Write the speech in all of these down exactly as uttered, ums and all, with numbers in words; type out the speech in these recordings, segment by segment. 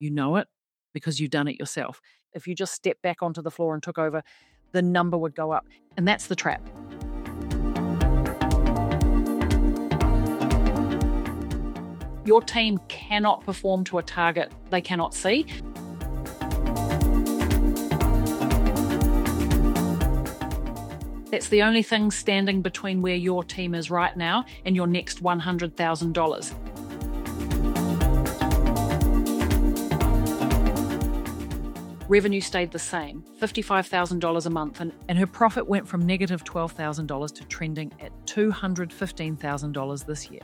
You know it because you've done it yourself. If you just stepped back onto the floor and took over, the number would go up. And that's the trap. Your team cannot perform to a target they cannot see. That's the only thing standing between where your team is right now and your next one hundred thousand dollars. Revenue stayed the same, fifty-five thousand dollars a month, and, and her profit went from negative twelve thousand dollars to trending at two hundred fifteen thousand dollars this year.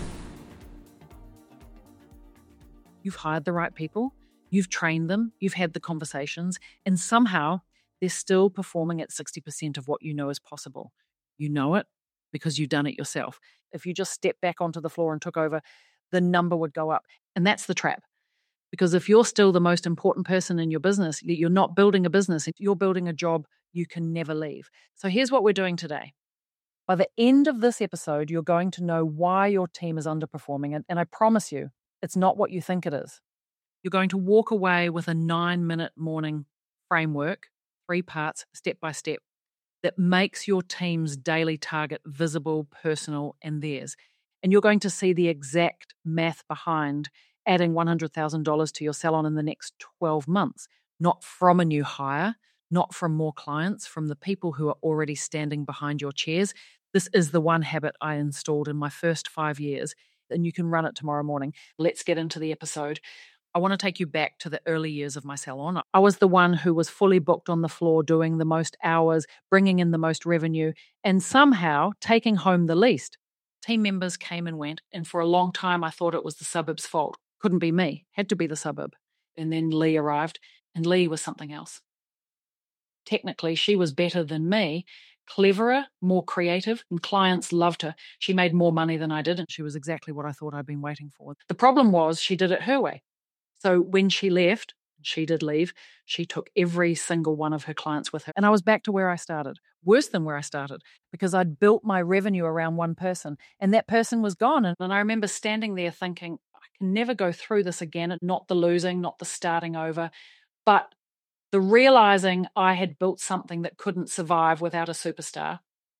You've hired the right people, you've trained them, you've had the conversations, and somehow they're still performing at sixty percent of what you know is possible. You know it because you've done it yourself. If you just stepped back onto the floor and took over, the number would go up. And that's the trap. Because if you're still the most important person in your business, you're not building a business, you're building a job you can never leave. So here's what we're doing today. By the end of this episode, you're going to know why your team is underperforming. And, and I promise you, it's not what you think it is. You're going to walk away with a nine-minute morning framework, three parts, step by step, that makes your team's daily target visible, personal, and theirs. And you're going to see the exact math behind adding one hundred thousand dollars to your salon in the next twelve months, not from a new hire, not from more clients, from the people who are already standing behind your chairs. This is the one habit I installed in my first five years, and you can run it tomorrow morning. Let's get into the episode. I want to take you back to the early years of my salon. I was the one who was fully booked on the floor, doing the most hours, bringing in the most revenue, and somehow taking home the least. Team members came and went, and for a long time I thought it was the suburb's fault. Couldn't be me, had to be the suburb. And then Lee arrived, and Lee was something else. Technically, she was better than me, cleverer, more creative, and clients loved her. She made more money than I did, and she was exactly what I thought I'd been waiting for. The problem was she did it her way. So when she left, she did leave, she took every single one of her clients with her. And I was back to where I started, worse than where I started, because I'd built my revenue around one person, and that person was gone. And I remember standing there thinking, I can never go through this again, not the losing, not the starting over, but the realizing I had built something that couldn't survive without a superstar.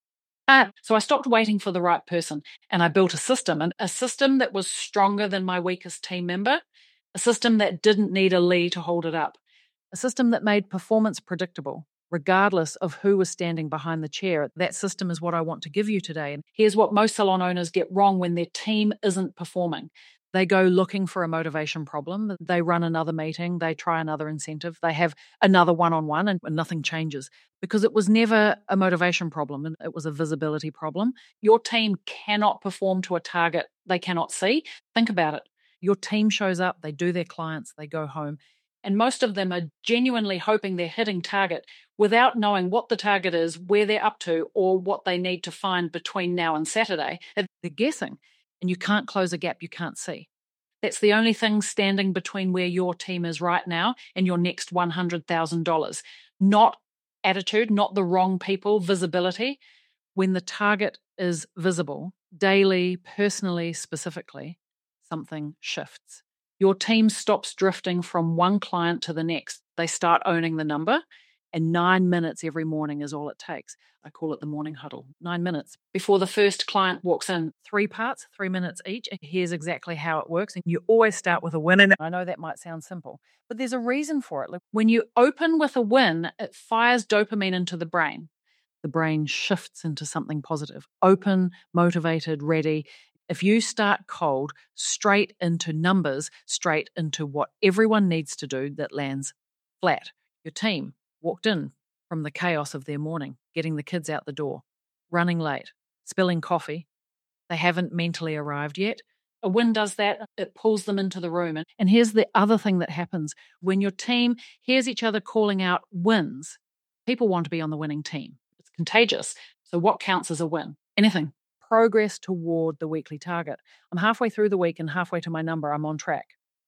Uh, so I stopped waiting for the right person, and I built a system, and a system that was stronger than my weakest team member, a system that didn't need a Lee to hold it up, a system that made performance predictable, regardless of who was standing behind the chair. That system is what I want to give you today. And here's what most salon owners get wrong when their team isn't performing. They go looking for a motivation problem. They run another meeting. They try another incentive. They have another one-on-one, and nothing changes because it was never a motivation problem. It was a visibility problem. Your team cannot perform to a target they cannot see. Think about it. Your team shows up, they do their clients, they go home, and most of them are genuinely hoping they're hitting target without knowing what the target is, where they're up to, or what they need to find between now and Saturday. They're guessing, and you can't close a gap you can't see. That's the only thing standing between where your team is right now and your next one hundred thousand dollars. Not attitude, not the wrong people, visibility. When the target is visible, daily, personally, specifically, something shifts. Your team stops drifting from one client to the next. They start owning the number, and nine minutes every morning is all it takes. I call it the morning huddle. Nine minutes before the first client walks in. Three parts, three minutes each. Here's exactly how it works. And you always start with a win. And I know that might sound simple, but there's a reason for it. Like when you open with a win, it fires dopamine into the brain. The brain shifts into something positive, open, motivated, ready. If you start cold, straight into numbers, straight into what everyone needs to do that lands flat. Your team walked in from the chaos of their morning, getting the kids out the door, running late, spilling coffee. They haven't mentally arrived yet. A win does that. It pulls them into the room. And, and here's the other thing that happens. When your team hears each other calling out wins, people want to be on the winning team. It's contagious. So what counts as a win? Anything. Progress toward the weekly target. I'm halfway through the week and halfway to my number. I'm on track.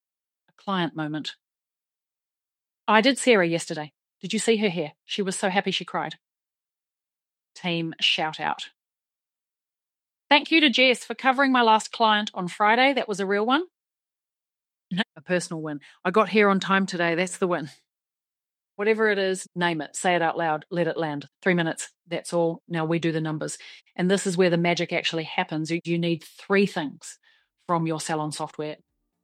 A client moment. I did Sarah yesterday. Did you see her hair? She was so happy she cried. Team shout out. Thank you to Jess for covering my last client on Friday. That was a real one. A personal win. I got here on time today. That's the win. Whatever it is, name it, say it out loud, let it land. Three minutes, that's all. Now we do the numbers. And this is where the magic actually happens. You need three things from your salon software.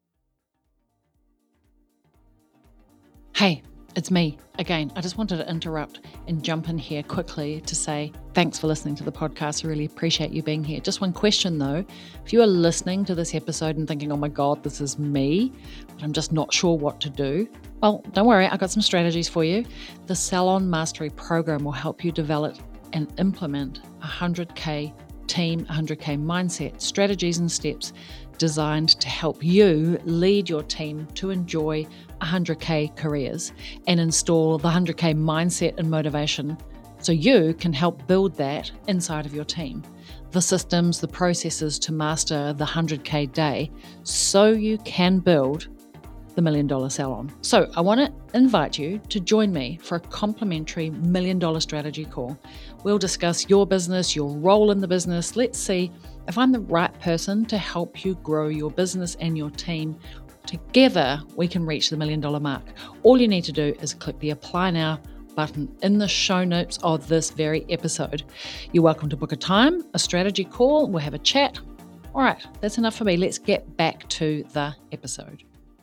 Hey, it's me again. I just wanted to interrupt and jump in here quickly to say thanks for listening to the podcast. I really appreciate you being here. Just one question though. If you are listening to this episode and thinking, oh my God, this is me, but I'm just not sure what to do, well, don't worry, I've got some strategies for you. The Salon Mastery Program will help you develop and implement a one hundred K team, one hundred K mindset, strategies and steps designed to help you lead your team to enjoy one hundred K careers and install the one hundred K mindset and motivation so you can help build that inside of your team. The systems, the processes to master the one hundred K day so you can build the Million Dollar Salon. So I want to invite you to join me for a complimentary Million Dollar Strategy call. We'll discuss your business, your role in the business. Let's see if I'm the right person to help you grow your business and your team. Together, we can reach the million dollar mark. All you need to do is click the Apply Now button in the show notes of this very episode. You're welcome to book a time, a strategy call. We'll have a chat. All right, that's enough for me. Let's get back to the episode.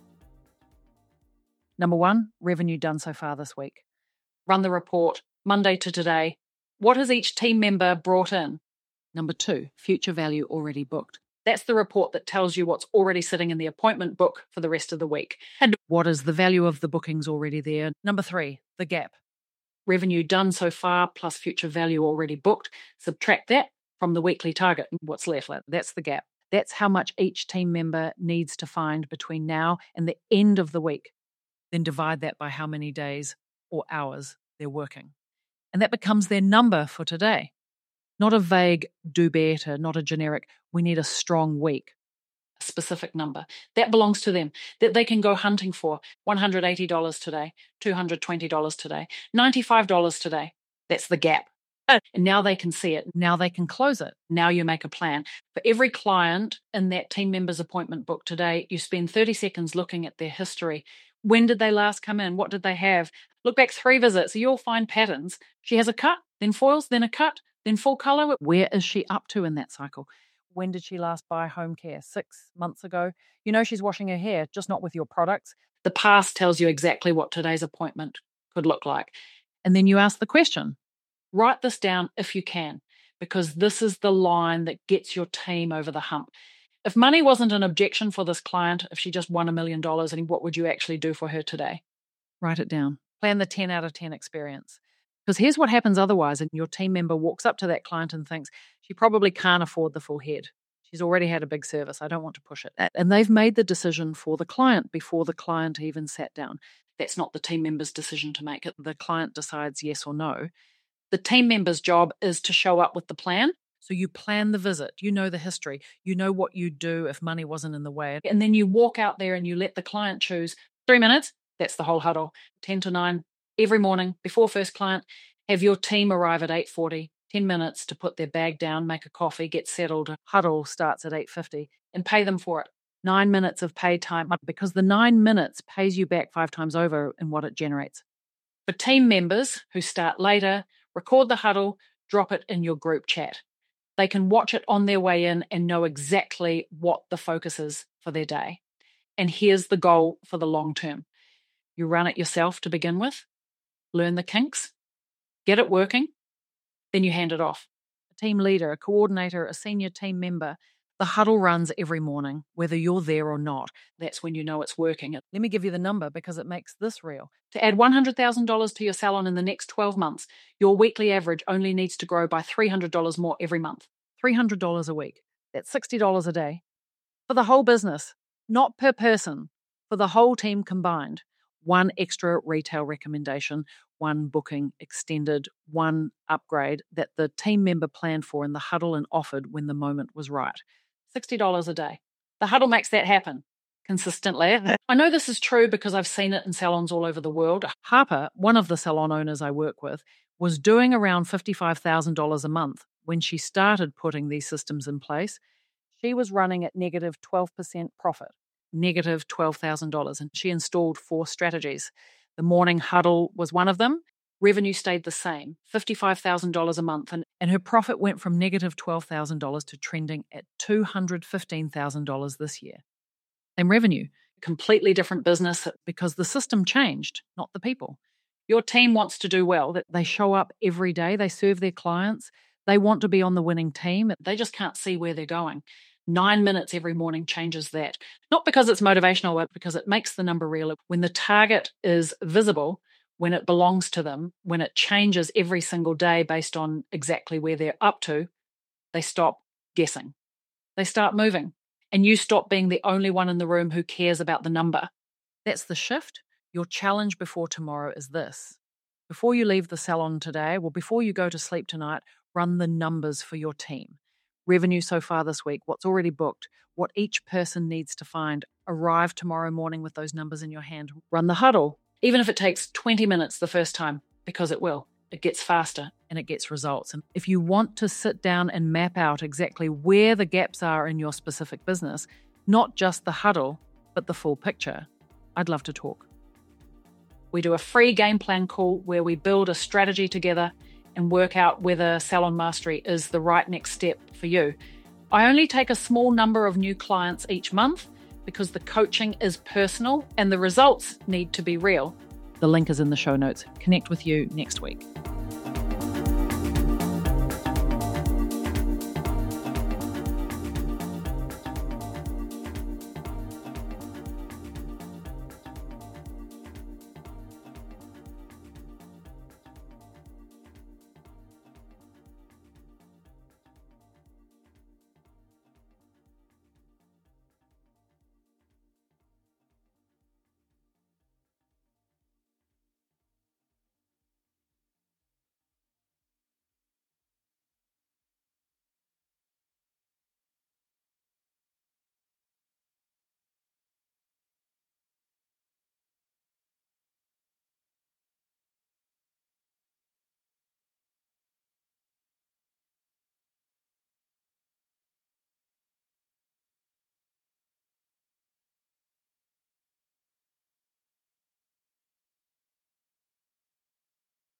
Number one, revenue done so far this week. Run the report, Monday to today. What has each team member brought in? Number two, future value already booked. That's the report that tells you what's already sitting in the appointment book for the rest of the week. And what is the value of the bookings already there? Number three, the gap. Revenue done so far plus future value already booked. Subtract that from the weekly target. What's left? That's the gap. That's how much each team member needs to find between now and the end of the week. Then divide that by how many days or hours they're working. And that becomes their number for today. Not a vague do better, not a generic, we need a strong week. A specific number. That belongs to them, that they can go hunting for. one hundred eighty dollars today, two hundred twenty dollars today, ninety-five dollars today. That's the gap. And now they can see it. Now they can close it. Now you make a plan. For every client in that team member's appointment book today, you spend thirty seconds looking at their history. When did they last come in? What did they have? Look back three visits. You'll find patterns. She has a cut, then foils, then a cut, then full color. Where is she up to in that cycle? When did she last buy home care? Six months ago? You know she's washing her hair, just not with your products. The past tells you exactly what today's appointment could look like. And then you ask the question. Write this down if you can, because this is the line that gets your team over the hump. If money wasn't an objection for this client, if she just won a million dollars, and what would you actually do for her today? Write it down. Plan the ten out of ten experience. Because here's what happens otherwise, and your team member walks up to that client and thinks, she probably can't afford the full head. She's already had a big service. I don't want to push it. And they've made the decision for the client before the client even sat down. That's not the team member's decision to make it. The client decides yes or no. The team member's job is to show up with the plan. So you plan the visit, you know the history, you know what you'd do if money wasn't in the way. And then you walk out there and you let the client choose three minutes. That's the whole huddle. ten to nine every morning before first client. Have your team arrive at eight forty, ten minutes to put their bag down, make a coffee, get settled. Huddle starts at eight fifty and pay them for it. Nine minutes of paid time because the nine minutes pays you back five times over in what it generates. For team members who start later, record the huddle, drop it in your group chat. They can watch it on their way in and know exactly what the focus is for their day. And here's the goal for the long term. You run it yourself to begin with, learn the kinks, get it working, then you hand it off. A team leader, a coordinator, a senior team member, the huddle runs every morning, whether you're there or not. That's when you know it's working. Let me give you the number because it makes this real. To add one hundred thousand dollars to your salon in the next twelve months, your weekly average only needs to grow by three hundred dollars more every month. three hundred dollars a week. That's sixty dollars a day. For the whole business, not per person, for the whole team combined. One extra retail recommendation, one booking extended, one upgrade that the team member planned for in the huddle and offered when the moment was right. sixty dollars a day. The huddle makes that happen consistently. I know this is true because I've seen it in salons all over the world. Harper, one of the salon owners I work with, was doing around fifty-five thousand dollars a month when she started putting these systems in place. She was running at negative twelve percent profit. negative twelve thousand dollars, and she installed four strategies. The morning huddle was one of them. Revenue stayed the same, fifty-five thousand dollars a month, and, and her profit went from negative twelve thousand dollars to trending at two hundred fifteen thousand dollars this year. Same revenue, completely different business because the system changed, not the people. Your team wants to do well, that they show up every day, they serve their clients, they want to be on the winning team, they just can't see where they're going. Nine minutes every morning changes that. Not because it's motivational, but because it makes the number real. When the target is visible, when it belongs to them, when it changes every single day based on exactly where they're up to, they stop guessing. They start moving. And you stop being the only one in the room who cares about the number. That's the shift. Your challenge before tomorrow is this. Before you leave the salon today, well, before you go to sleep tonight, run the numbers for your team. Revenue so far this week, what's already booked, what each person needs to find. Arrive tomorrow morning with those numbers in your hand. Run the huddle, even if it takes twenty minutes the first time, because it will. It gets faster and it gets results. And if you want to sit down and map out exactly where the gaps are in your specific business, not just the huddle, but the full picture, I'd love to talk. We do a free game plan call where we build a strategy together and work out whether Salon Mastery is the right next step for you. I only take a small number of new clients each month because the coaching is personal and the results need to be real. The link is in the show notes. Connect with you next week.